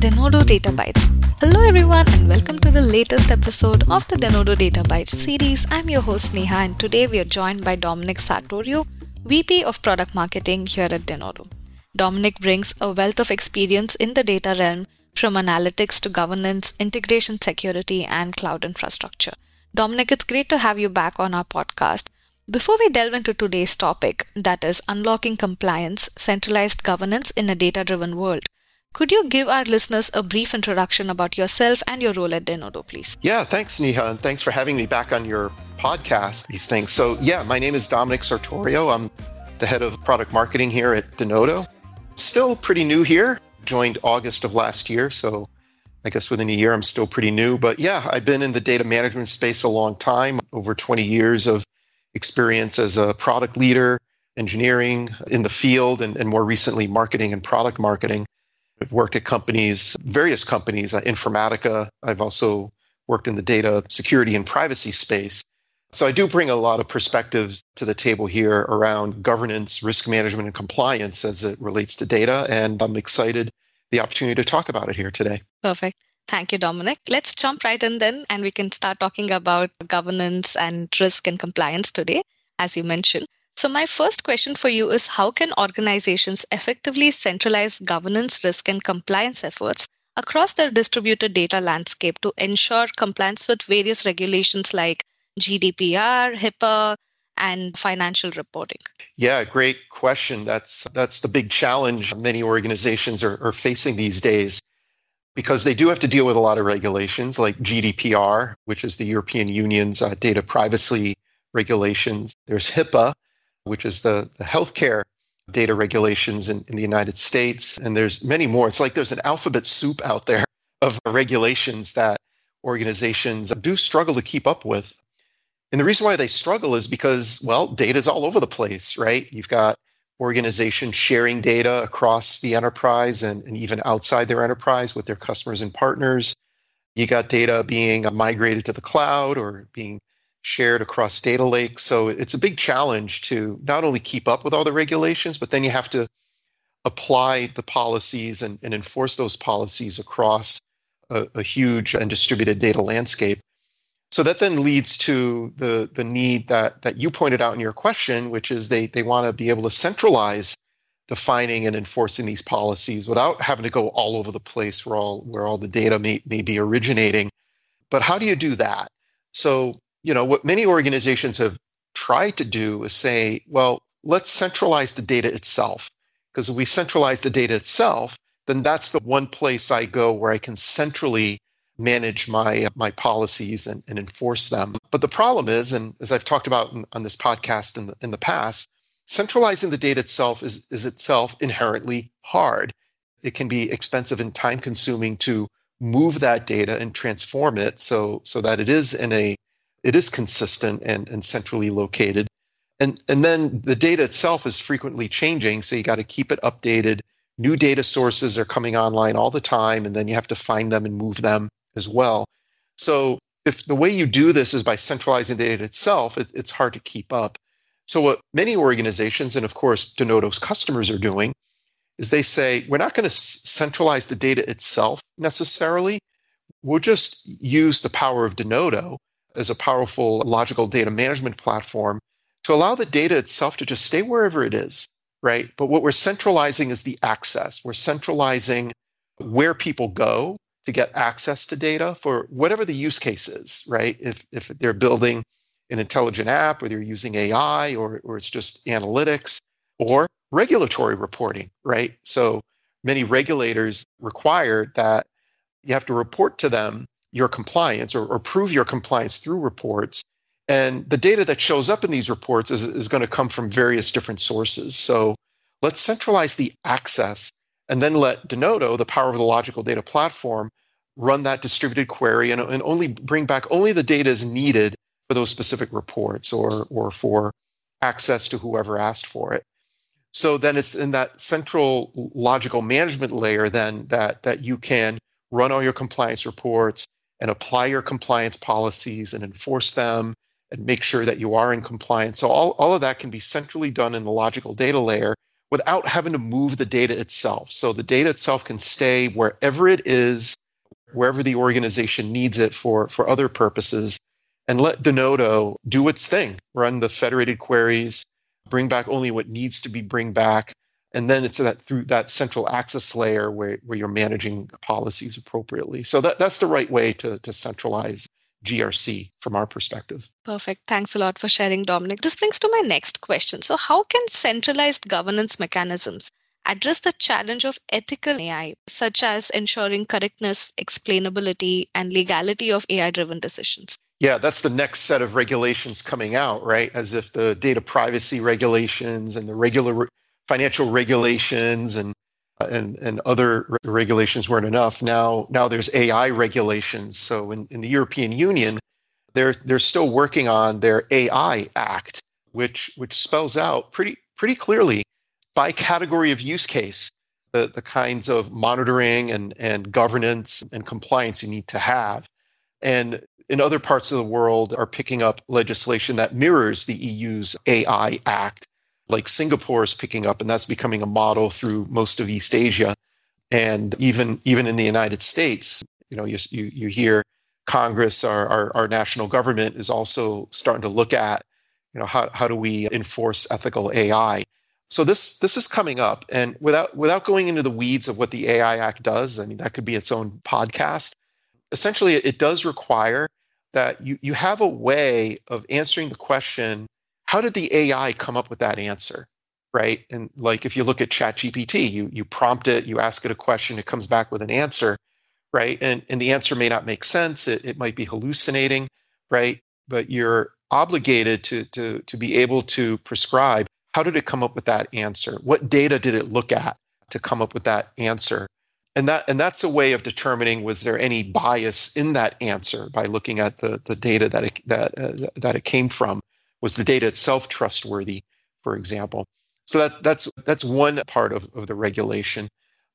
Denodo Data Bytes. Hello everyone and welcome to the latest episode of the Denodo Data Bytes series. I'm your host Neha and today we are joined by Dominic Sartorio, VP of Product Marketing here at Denodo. Dominic brings a wealth of experience in the data realm from analytics to governance, integration security, and cloud infrastructure. Dominic, it's great to have you back on our podcast. Before we delve into today's topic, that is unlocking compliance, centralized governance in a data-driven world, could you give our listeners a brief introduction about yourself and your role at Denodo, please? Yeah, thanks, Neha, and thanks for having me back on your podcast, these things. So my name is Dominic Sartorio. I'm the head of product marketing here at Denodo. Still pretty new here. Joined August of last year, so I guess within a year I'm still pretty new. But I've been in the data management space a long time, over 20 years of experience as a product leader, engineering in the field, and more recently marketing and product marketing. I've worked at various companies, Informatica. I've also worked in the data security and privacy space. So I do bring a lot of perspectives to the table here around governance, risk management, and compliance as it relates to data. And I'm excited the opportunity to talk about it here today. Perfect. Thank you, Dominic. Let's jump right in then, and we can start talking about governance and risk and compliance today, as you mentioned. So my first question for you is, how can organizations effectively centralize governance, risk, and compliance efforts across their distributed data landscape to ensure compliance with various regulations like GDPR, HIPAA, and financial reporting? Yeah, great question. That's the big challenge many organizations are facing these days, because they do have to deal with a lot of regulations like GDPR, which is the European Union's data privacy regulations. There's HIPAA, which is the healthcare data regulations in the United States. And there's many more. It's like there's an alphabet soup out there of regulations that organizations do struggle to keep up with. And the reason why they struggle is because, data is all over the place, right? You've got organizations sharing data across the enterprise and even outside their enterprise with their customers and partners. You got data being migrated to the cloud or being shared across data lakes. So it's a big challenge to not only keep up with all the regulations, but then you have to apply the policies and enforce those policies across a huge and distributed data landscape. So that then leads to the need that you pointed out in your question, which is they want to be able to centralize defining and enforcing these policies without having to go all over the place where all the data may be originating. But how do you do that? So, what many organizations have tried to do is say, let's centralize the data itself. Because if we centralize the data itself, then that's the one place I go where I can centrally manage my policies and enforce them. But the problem is, and as I've talked about on this podcast in the past, centralizing the data itself is itself inherently hard. It can be expensive and time consuming to move that data and transform it so that it is consistent and centrally located. And then the data itself is frequently changing, so you got to keep it updated. New data sources are coming online all the time, and then you have to find them and move them as well. So if the way you do this is by centralizing the data itself, it's hard to keep up. So what many organizations, and of course Denodo's customers, are doing is they say, we're not going to centralize the data itself necessarily. We'll just use the power of Denodo as a powerful logical data management platform to allow the data itself to just stay wherever it is, right? But what we're centralizing is the access. We're centralizing where people go to get access to data for whatever the use case is, right? If they're building an intelligent app, or they're using AI, or it's just analytics, or regulatory reporting, right? So many regulators require that you have to report to them your compliance or prove your compliance through reports. And the data that shows up in these reports is going to come from various different sources. So let's centralize the access and then let Denodo, the power of the logical data platform, run that distributed query and only bring back only the data is needed for those specific reports or for access to whoever asked for it. So then it's in that central logical management layer then that you can run all your compliance reports and apply your compliance policies and enforce them and make sure that you are in compliance. So all of that can be centrally done in the logical data layer without having to move the data itself. So the data itself can stay wherever it is, wherever the organization needs it for other purposes, and let Denodo do its thing, run the federated queries, bring back only what needs to be bring back. And then it's through that central access layer where you're managing policies appropriately. So that's the right way to centralize GRC from our perspective. Perfect. Thanks a lot for sharing, Dominic. This brings to my next question. So how can centralized governance mechanisms address the challenge of ethical AI, such as ensuring correctness, explainability, and legality of AI-driven decisions? Yeah, that's the next set of regulations coming out, right? As if the data privacy regulations and the regular financial regulations and other regulations weren't enough. Now there's AI regulations. So in the European Union, they're still working on their AI Act, which spells out pretty clearly by category of use case the kinds of monitoring and governance and compliance you need to have. And in other parts of the world are picking up legislation that mirrors the EU's AI Act, like Singapore is picking up, and that's becoming a model through most of East Asia. And even in the United States, you hear Congress, our national government is also starting to look at, how do we enforce ethical AI? So this is coming up, and without going into the weeds of what the AI Act does, I mean, that could be its own podcast. Essentially, it does require that you have a way of answering the question, how did the AI come up with that answer, right? And like if you look at ChatGPT, you prompt it, you ask it a question, it comes back with an answer, right? And the answer may not make sense, it might be hallucinating, right? But you're obligated to be able to prescribe, how did it come up with that answer? What data did it look at to come up with that answer? And that's a way of determining, was there any bias in that answer by looking at the data that it came from. Was the data itself trustworthy, for example? So that's one part of the regulation.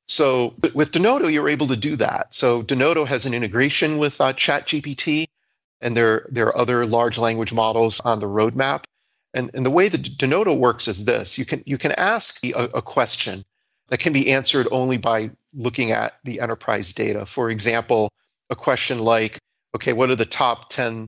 So with Denodo, you're able to do that. So Denodo has an integration with ChatGPT, and there are other large language models on the roadmap. And the way that Denodo works is this: you can ask a question that can be answered only by looking at the enterprise data. For example, a question like, okay, what are the top 10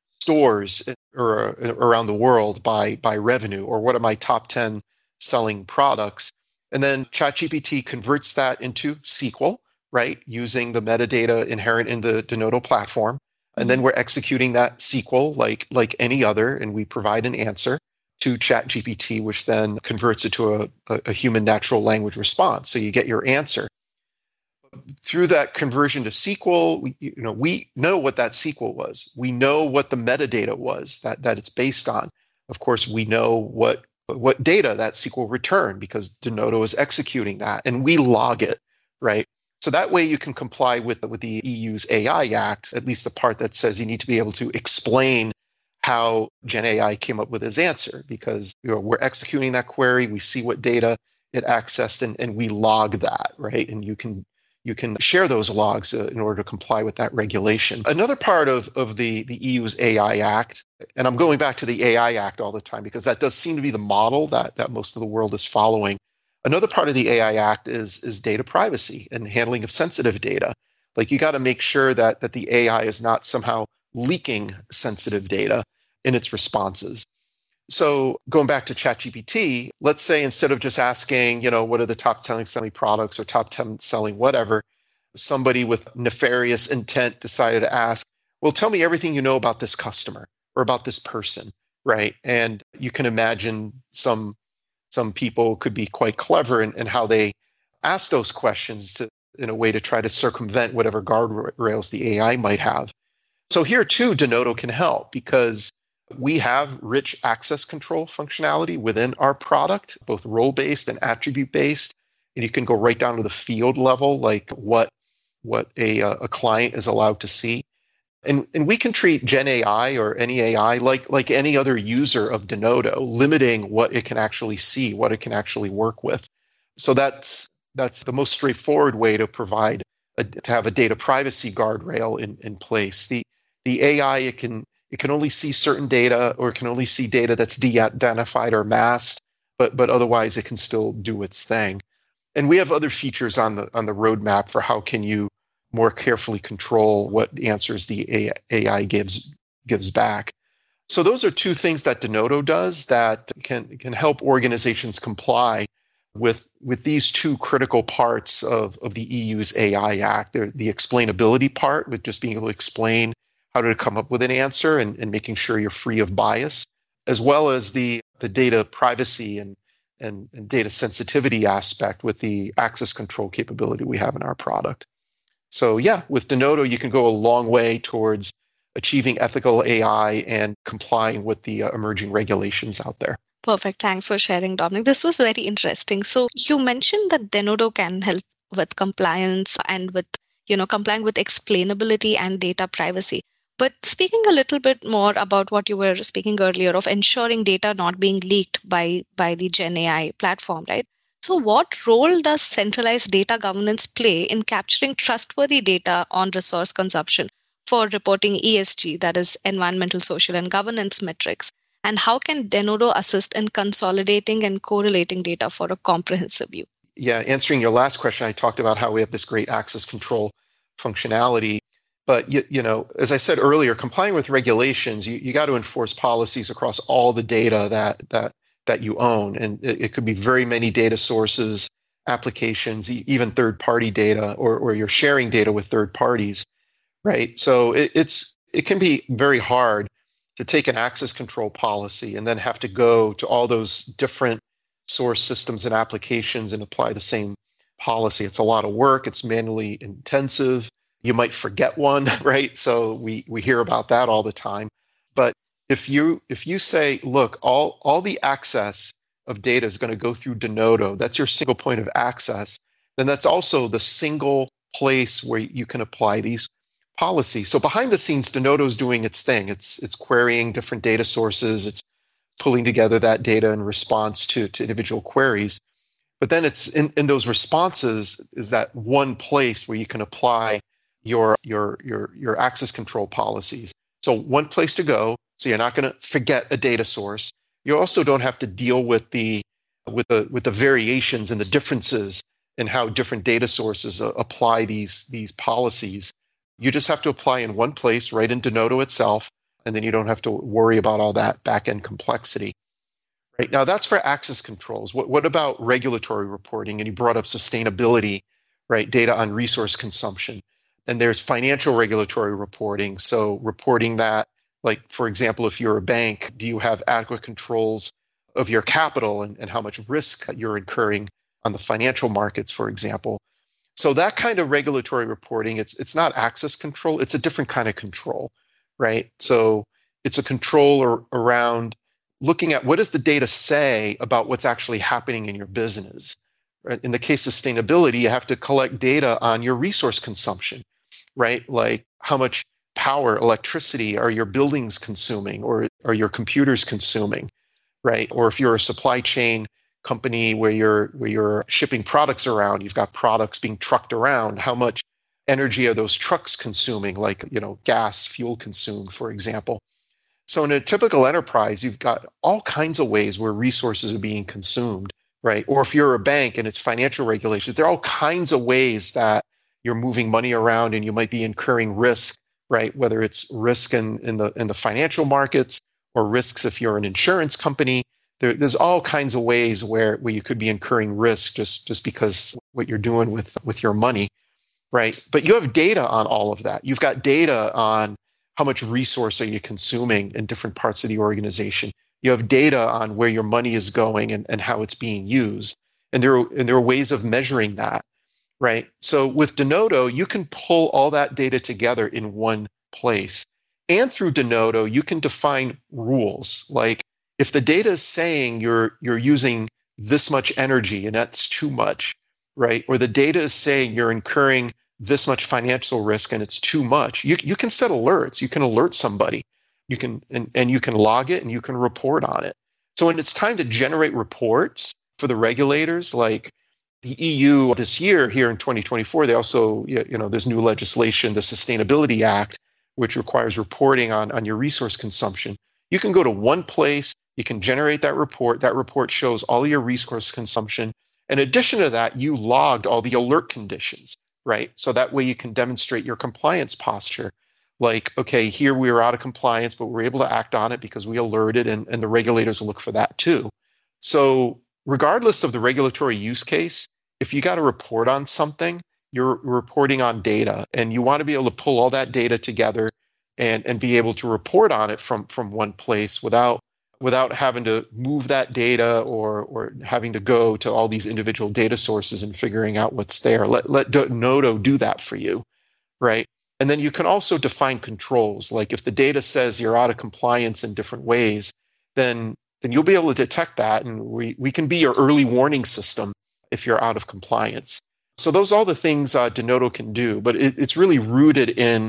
stores around the world by revenue, or what are my top 10 selling products? And then ChatGPT converts that into SQL, right, using the metadata inherent in the Denodo platform. And then we're executing that SQL like any other, and we provide an answer to ChatGPT, which then converts it to a human natural language response. So you get your answer. Through that conversion to SQL, we know what that SQL was. We know what the metadata was that it's based on. Of course, we know what data that SQL returned because Denodo is executing that, and we log it, right? So that way you can comply with the EU's AI Act, at least the part that says you need to be able to explain how GenAI came up with his answer, because we're executing that query, we see what data it accessed, and we log that, right? And you can share those logs in order to comply with that regulation. Another part of the EU's AI Act, and I'm going back to the AI Act all the time because that does seem to be the model that most of the world is following. Another part of the AI Act is data privacy and handling of sensitive data. Like, you got to make sure that the AI is not somehow leaking sensitive data in its responses. So going back to ChatGPT, let's say instead of just asking, what are the top 10 selling products or top 10 selling whatever, somebody with nefarious intent decided to ask, well, tell me everything you know about this customer or about this person, right? And you can imagine some people could be quite clever in how they ask those questions in a way to try to circumvent whatever guardrails the AI might have. So here too, Denodo can help because we have rich access control functionality within our product, both role-based and attribute-based. And you can go right down to the field level, like what a client is allowed to see. And we can treat Gen AI or any AI like any other user of Denodo, limiting what it can actually see, what it can actually work with. So that's the most straightforward way to provide to have a data privacy guardrail in place. The AI, it can only see certain data, or it can only see data that's de-identified or masked. but otherwise it can still do its thing. And we have other features on the roadmap for how can you more carefully control what answers the AI gives back. So those are two things that Denodo does that can help organizations comply with these two critical parts of the EU's AI Act. The explainability part, with just being able to explain how to come up with an answer and making sure you're free of bias, as well as the data privacy and data sensitivity aspect with the access control capability we have in our product. So yeah, with Denodo, you can go a long way towards achieving ethical AI and complying with the emerging regulations out there. Perfect. Thanks for sharing, Dominic. This was very interesting. So you mentioned that Denodo can help with compliance and with, complying with explainability and data privacy. But speaking a little bit more about what you were speaking earlier of ensuring data not being leaked by the Gen AI platform, right? So what role does centralized data governance play in capturing trustworthy data on resource consumption for reporting ESG, that is environmental, social, and governance metrics? And how can Denodo assist in consolidating and correlating data for a comprehensive view? Yeah, answering your last question, I talked about how we have this great access control functionality. But as I said earlier, complying with regulations, you got to enforce policies across all the data that you own. And it could be very many data sources, applications, even third-party data, or you're sharing data with third parties, right? So it can be very hard to take an access control policy and then have to go to all those different source systems and applications and apply the same policy. It's a lot of work. It's manually intensive. You might forget one, right? So we hear about that all the time. But if you say, look, all the access of data is going to go through Denodo, that's your single point of access, then that's also the single place where you can apply these policies. So behind the scenes, Denodo is doing its thing. It's querying different data sources. It's pulling together that data in response to individual queries. But then it's in those responses is that one place where you can apply your access control policies. So one place to go. So you're not going to forget a data source. You also don't have to deal with the variations and the differences in how different data sources apply these policies. You just have to apply in one place, right in Denodo itself, and then you don't have to worry about all that back-end complexity. Right now, that's for access controls. What about regulatory reporting? And you brought up sustainability, right? Data on resource consumption. And there's financial regulatory reporting. So reporting that, like, for example, if you're a bank, do you have adequate controls of your capital and how much risk you're incurring on the financial markets, for example? So that kind of regulatory reporting, it's not access control, it's a different kind of control, right? So it's a control around looking at what does the data say about what's actually happening in your business. Right? In the case of sustainability, you have to collect data on your resource consumption, right? Like how much power, electricity are your buildings consuming or are your computers consuming, right? Or if you're a supply chain company where you're shipping products around, you've got products being trucked around, how much energy are those trucks consuming, like, gas, fuel consumed, for example. So in a typical enterprise, you've got all kinds of ways where resources are being consumed, right? Or if you're a bank and it's financial regulations, there are all kinds of ways that you're moving money around and you might be incurring risk, right? Whether it's risk in the financial markets or risks if you're an insurance company. There's all kinds of ways where you could be incurring risk just because what you're doing with your money, right? But you have data on all of that. You've got data on how much resource are you consuming in different parts of the organization. You have data on where your money is going and how it's being used. And there are ways of measuring that, right? So with Denodo, you can pull all that data together in one place. And through Denodo, you can define rules. Like if the data is saying you're using this much energy and that's too much, right? Or the data is saying you're incurring this much financial risk and it's too much. You can set alerts. You can alert somebody. You can and you can log it and you can report on it. So when it's time to generate reports for the regulators, like the EU this year here in 2024, they also, there's new legislation, the Sustainability Act, which requires reporting on your resource consumption. You can go to one place, You can generate that report. That report shows all your resource consumption. In addition to that, you logged all the alert conditions, right? So that way you can demonstrate your compliance posture. Like, okay, here we were out of compliance, but we're able to act on it because we alerted, and the regulators look for that too. So regardless of the regulatory use case, if you got to report on something, you're reporting on data, and you want to be able to pull all that data together and be able to report on it from one place without having to move that data or having to go to all these individual data sources and figuring out what's there. Let Denodo do that for you, right? And then you can also define controls. Like if the data says you're out of compliance in different ways, then you'll be able to detect that, and we can be your early warning system if you're out of compliance. So those are all the things Denodo can do, but it's really rooted in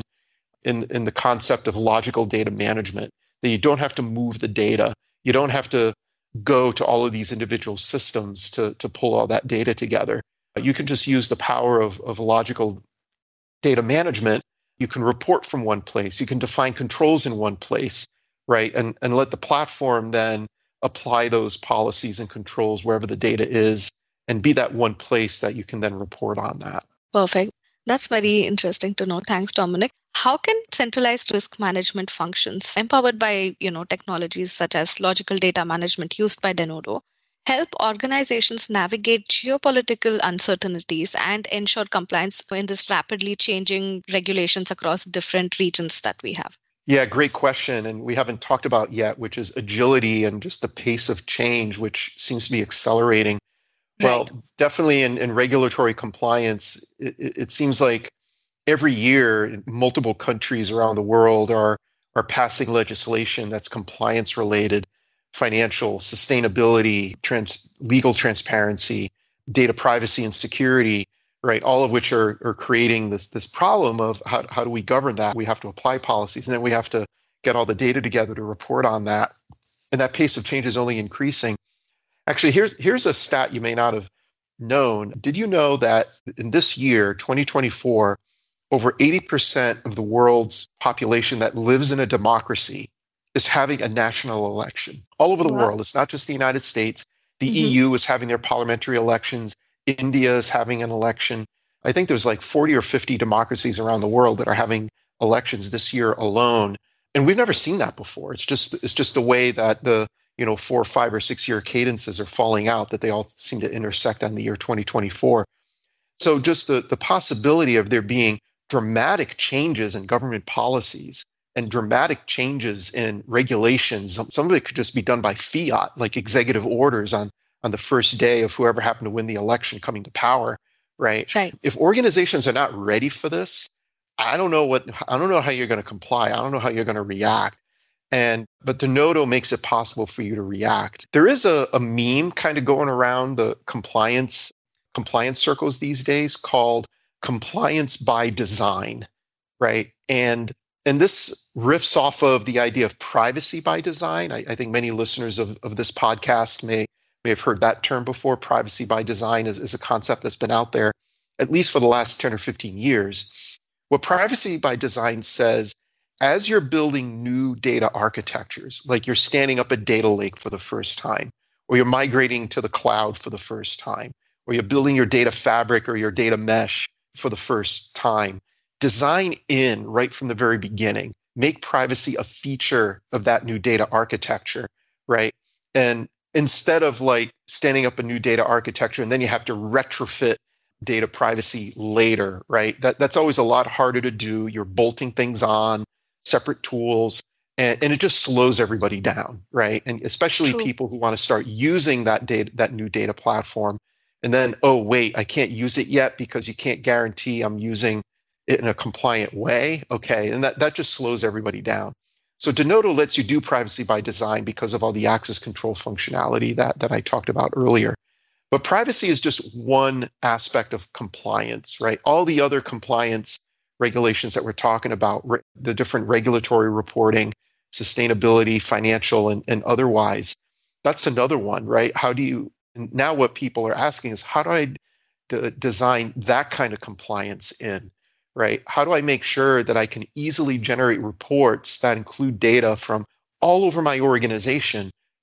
the concept of logical data management, that you don't have to move the data. You don't have to go to all of these individual systems to pull all that data together. You can just use the power of logical data management. You can report from one place. You can define controls in one place, right? And let the platform then apply those policies and controls wherever the data is, and be that one place that you can then report on that. Perfect. That's very interesting to know. Thanks, Dominic. How can centralized risk management functions empowered by technologies such as logical data management used by Denodo help organizations navigate geopolitical uncertainties and ensure compliance in this rapidly changing regulations across different regions that we have? Yeah, great question. And we haven't talked about yet, which is agility and just the pace of change, which seems to be accelerating. Well, Right. definitely in regulatory compliance, it seems like every year multiple countries around the world are passing legislation that's compliance related, financial, sustainability, legal transparency, data privacy and security, right? All of which are creating this problem of how do we govern that? We have to apply policies, and then we have to get all the data together to report on that. And that pace of change is only increasing. Actually, here's a stat you may not have known. Did you know that in this year, 2024, over 80% of the world's population that lives in a democracy is having a national election all over the Wow. world? It's not just the United States. The Mhm. EU is having their parliamentary elections. India is having an election. I think there's like 40 or 50 democracies around the world that are having elections this year alone. And we've never seen that before. It's just the way that the 4, 5, or 6 year cadences are falling out, that they all seem to intersect on the year 2024. So just the possibility of there being dramatic changes in government policies and dramatic changes in regulations, some of it could just be done by fiat, like executive orders on the first day of whoever happened to win the election coming to power, right? Right. If organizations are not ready for this, I don't know how you're going to comply. I don't know how you're going to react. But Denodo makes it possible for you to react. There is a meme kind of going around the compliance circles these days called compliance by design, right? And this riffs off of the idea of privacy by design. I think many listeners of this podcast may have heard that term before. Privacy by design is a concept that's been out there at least for the last 10 or 15 years. What privacy by design says, as you're building new data architectures, like you're standing up a data lake for the first time, or you're migrating to the cloud for the first time, or you're building your data fabric or your data mesh for the first time, design in right from the very beginning. Make privacy a feature of that new data architecture, right? And instead of like standing up a new data architecture and then you have to retrofit data privacy later, right? That's always a lot harder to do. You're bolting things on, separate tools, and it just slows everybody down, right? And especially True. people who want to start using that new data platform. And then, oh, wait, I can't use it yet because you can't guarantee I'm using it in a compliant way. Okay, and that just slows everybody down. So Denodo lets you do privacy by design because of all the access control functionality that I talked about earlier. But privacy is just one aspect of compliance, right? All the other compliance regulations that we're talking about, the different regulatory reporting, sustainability, financial, and otherwise, that's another one, right? Now what people are asking is, how do I design that kind of compliance in, right? How do I make sure that I can easily generate reports that include data from all over my organization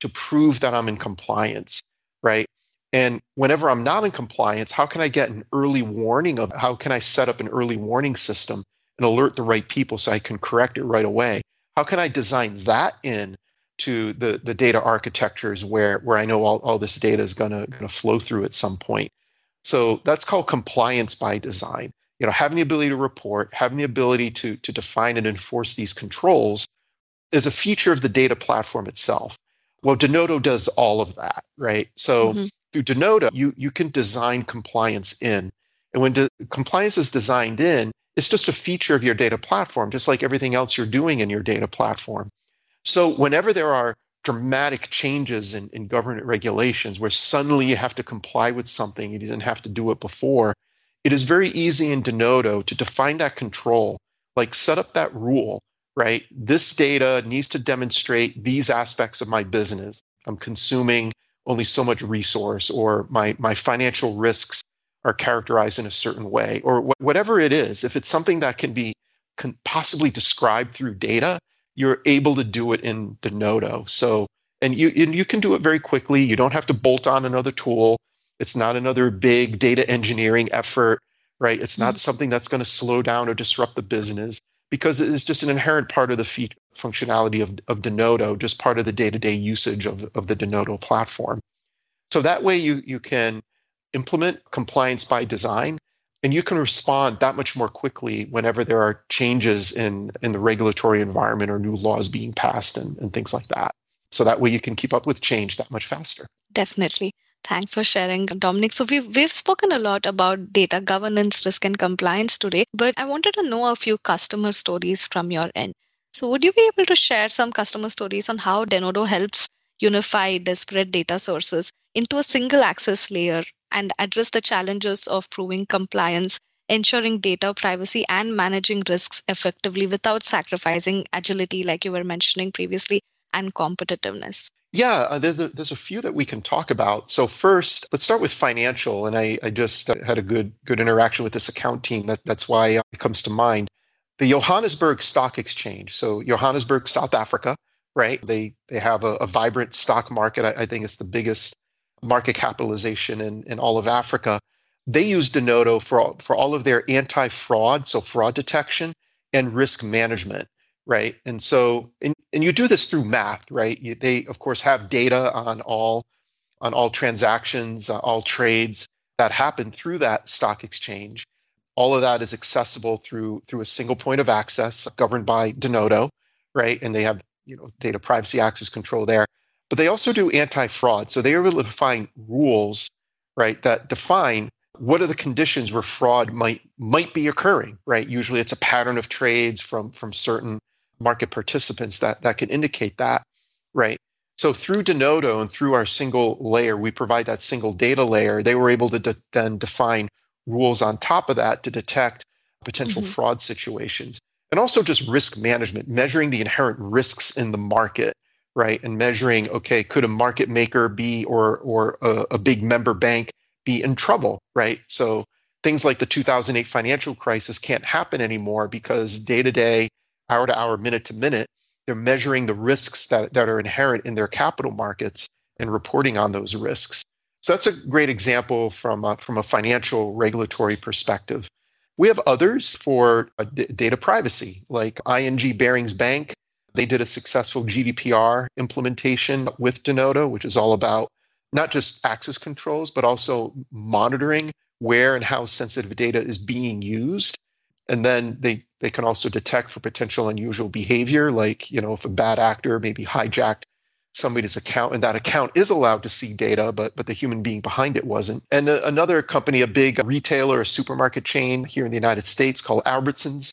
to prove that I'm in compliance, right? And whenever I'm not in compliance, how can I get an early warning of how can I set up an early warning system and alert the right people so I can correct it right away? How can I design that in to the data architectures where I know all this data is gonna flow through at some point? So that's called compliance by design. Having the ability to report, having the ability to define and enforce these controls is a feature of the data platform itself. Well, Denodo does all of that, right? So through Denodo, you can design compliance in. And when compliance is designed in, it's just a feature of your data platform, just like everything else you're doing in your data platform. So whenever there are dramatic changes in government regulations where suddenly you have to comply with something you didn't have to do it before, it is very easy in Denodo to define that control, like set up that rule, right? This data needs to demonstrate these aspects of my business. I'm consuming only so much resource, or my financial risks are characterized in a certain way, or whatever it is. If it's something that can be possibly described through data, you're able to do it in Denodo. So, and you can do it very quickly. You don't have to bolt on another tool. It's not another big data engineering effort, right? It's not something that's going to slow down or disrupt the business, because it is just an inherent part of the functionality of Denodo, just part of the day-to-day usage of the Denodo platform. So that way you can implement compliance by design, and you can respond that much more quickly whenever there are changes in the regulatory environment or new laws being passed and things like that. So that way you can keep up with change that much faster. Definitely. Thanks for sharing, Dominic. So we've spoken a lot about data governance, risk, and compliance today, but I wanted to know a few customer stories from your end. So would you be able to share some customer stories on how Denodo helps unify disparate data sources into a single access layer and address the challenges of proving compliance, ensuring data privacy, and managing risks effectively without sacrificing agility, like you were mentioning previously, and competitiveness? Yeah, there's a few that we can talk about. So first, let's start with financial. And I just had a good interaction with this account team. That's why it comes to mind. The Johannesburg Stock Exchange. So Johannesburg, South Africa, right? They have a vibrant stock market. I think it's the biggest market capitalization in all of Africa. They use Denodo for all of their anti-fraud, so fraud detection and risk management. Right. And so, and you do this through math, right? They, of course, have data on all transactions, all trades that happen through that stock exchange. All of that is accessible through a single point of access governed by Denodo, right? And they have, data privacy access control there. But they also do anti-fraud. So they are able to define rules, right, that define what are the conditions where fraud might be occurring, right? Usually it's a pattern of trades from certain market participants that can indicate that, right? So through Denodo and through our single layer, we provide that single data layer. They were able to then define rules on top of that to detect potential fraud situations. And also just risk management, measuring the inherent risks in the market, right? And measuring, okay, could a market maker be or a big member bank be in trouble, right? So things like the 2008 financial crisis can't happen anymore because day to day, hour to hour, minute to minute, they're measuring the risks that are inherent in their capital markets and reporting on those risks. So that's a great example from a financial regulatory perspective. We have others for data privacy, like ING Barings Bank. They did a successful GDPR implementation with Denodo, which is all about not just access controls, but also monitoring where and how sensitive data is being used. And then they can also detect for potential unusual behavior, like, if a bad actor maybe hijacked somebody's account and that account is allowed to see data, but the human being behind it wasn't. And another company, a big retailer, a supermarket chain here in the United States called Albertsons,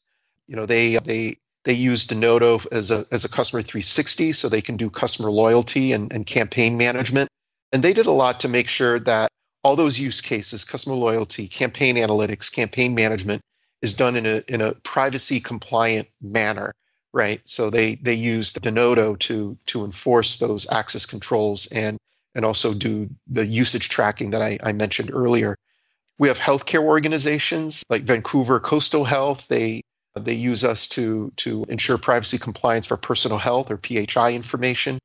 they use Denodo as a customer 360, so they can do customer loyalty and campaign management. And they did a lot to make sure that all those use cases, customer loyalty, campaign analytics, campaign management, is done in a privacy compliant manner, right? So they use Denodo to enforce those access controls and also do the usage tracking that I mentioned earlier. We have healthcare organizations like Vancouver Coastal Health. They use us to ensure privacy compliance for personal health or PHI information.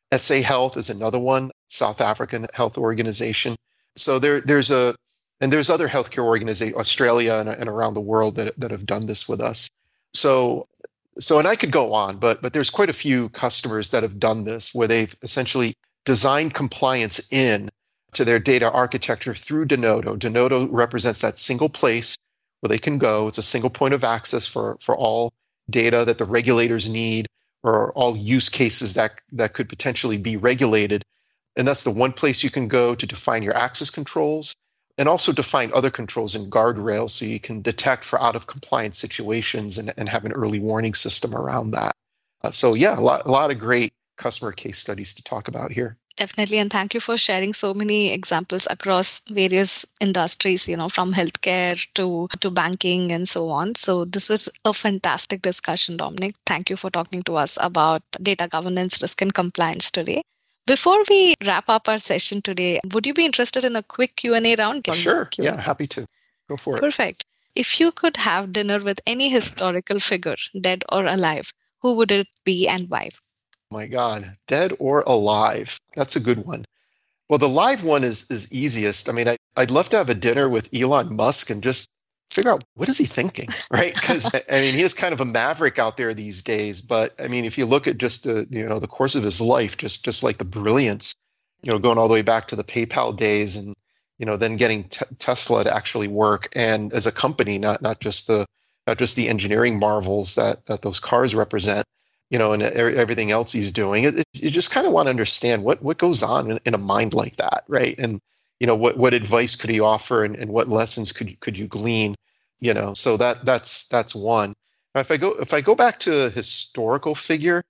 SA Health is another one, South African health organization. So there's other healthcare organizations, Australia and around the world that have done this with us. So and I could go on, but there's quite a few customers that have done this where they've essentially designed compliance in to their data architecture through Denodo. Denodo represents that single place where they can go. It's a single point of access for all data that the regulators need or all use cases that could potentially be regulated. And that's the one place you can go to define your access controls and also define other controls and guardrails so you can detect for out of compliance situations and have an early warning system around that. So yeah, a lot of great customer case studies to talk about here. Definitely. And thank you for sharing so many examples across various industries, from healthcare to banking and so on. So this was a fantastic discussion, Dominic. Thank you for talking to us about data governance, risk, and compliance today. Before we wrap up our session today, would you be interested in a quick Q&A round? Sure. Yeah, happy to. Go for it. Perfect. If you could have dinner with any historical figure, dead or alive, who would it be and why? My God, dead or alive? That's a good one. Well, the live one is easiest. I mean, I'd love to have a dinner with Elon Musk and just figure out what is he thinking, right? Because I mean, he is kind of a maverick out there these days. But I mean, if you look at just the course of his life, just like the brilliance, going all the way back to the PayPal days, and then getting Tesla to actually work, and as a company, not just the engineering marvels that those cars represent. And everything else he's doing, you just kind of want to understand what goes on in a mind like that, right? And what advice could he offer, and what lessons could you glean, So that's one. Now, if I go back to a historical figure,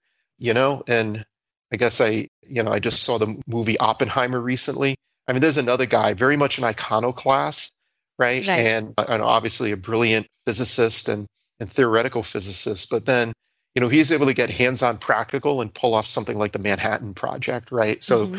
and I guess I just saw the movie Oppenheimer recently. I mean, there's another guy, very much an iconoclast, right? And obviously a brilliant physicist and theoretical physicist, but then he's able to get hands-on practical and pull off something like the Manhattan Project, right? So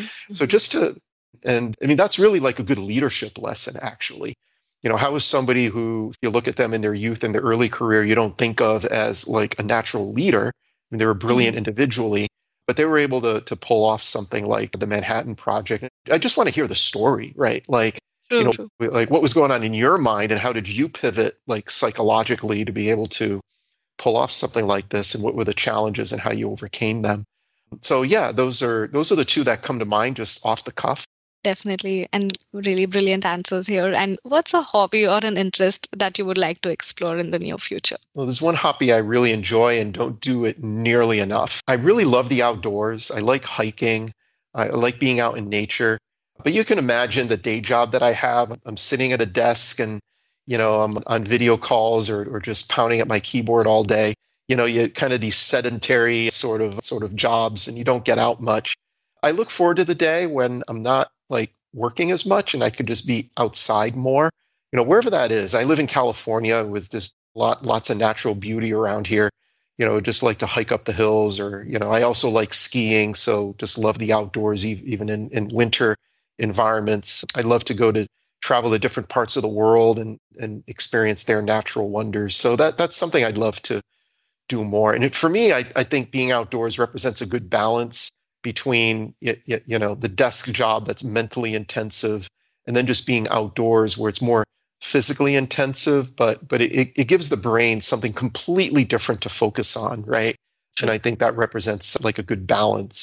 and I mean, that's really like a good leadership lesson, actually. How is somebody who, if you look at them in their youth and their early career, you don't think of as like a natural leader. I mean, they were brilliant individually, but they were able to pull off something like the Manhattan Project. I just want to hear the story, right? Like, True. Like what was going on in your mind and how did you pivot like psychologically to be able to pull off something like this, and what were the challenges and how you overcame them? So yeah, those are the two that come to mind just off the cuff. Definitely, and really brilliant answers here. And what's a hobby or an interest that you would like to explore in the near future? Well, there's one hobby I really enjoy and don't do it nearly enough. I really love the outdoors. I like hiking. I like being out in nature. But you can imagine the day job that I have. I'm sitting at a desk and I'm on video calls or just pounding at my keyboard all day. You kind of these sedentary sort of jobs, and you don't get out much. I look forward to the day when I'm not like working as much and I could just be outside more, wherever that is. I live in California with just lots of natural beauty around here. Just like to hike up the hills, or, I also like skiing. So just love the outdoors, even in winter environments. I love to travel to different parts of the world and experience their natural wonders. So that's something I'd love to do more. And for me, I think being outdoors represents a good balance between the desk job that's mentally intensive, and then just being outdoors where it's more physically intensive, but it gives the brain something completely different to focus on, right? And I think that represents like a good balance.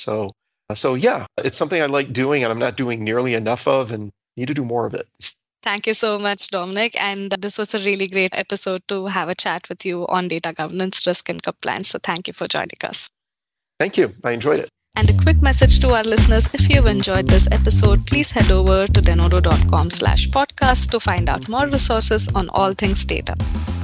So yeah, it's something I like doing and I'm not doing nearly enough of, and need to do more of it. Thank you so much, Dominic. And this was a really great episode to have a chat with you on data governance, risk, and compliance. So thank you for joining us. Thank you. I enjoyed it. And a quick message to our listeners. If you've enjoyed this episode, please head over to denodo.com/podcast to find out more resources on all things data.